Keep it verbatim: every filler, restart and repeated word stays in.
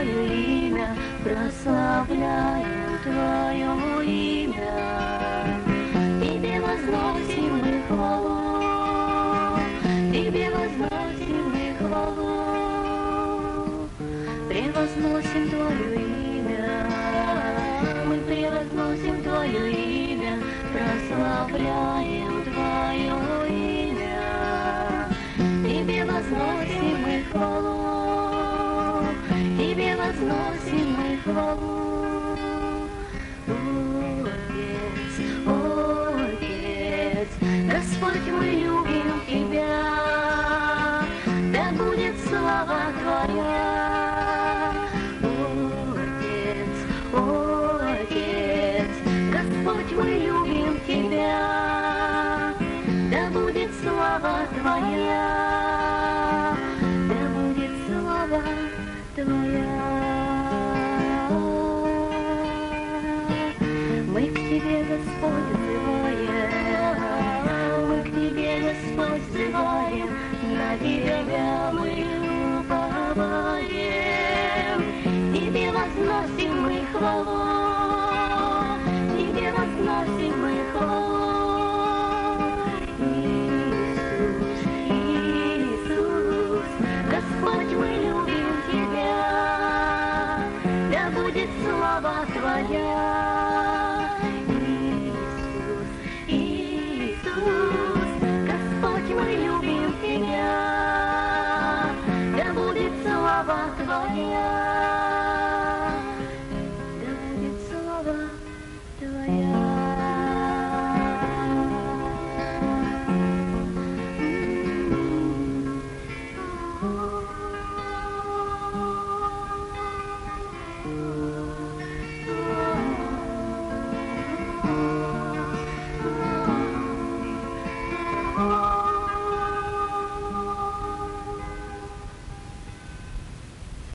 Твое имя, прославляем Твое имя. Тебе возносим мы хвалу, Тебе возносим мы хвалу. Превозносим Твое имя, мы превозносим Твое имя, прославляем Твое имя. Тебе возносим мы хвалу, Тебе возносим мы хвалу. Отец, Отец, Господь, мы любим Тебя, да будет слава Твоя. Отец, Отец, Господь, мы любим Тебя, да будет слава Твоя, да будет слава Твоя. Мы к Тебе, Господь, взываем, мы к Тебе, Господь, взываем, на Тебя мы уповаем. Тебе возносим мы хвалу, Тебе возносим мы хвалу. Иисус, Иисус, Господь, мы любим Тебя, да будет слава Твоя. Иисус, Иисус, Господь, мы любим Тебя, да будет слава Твоя.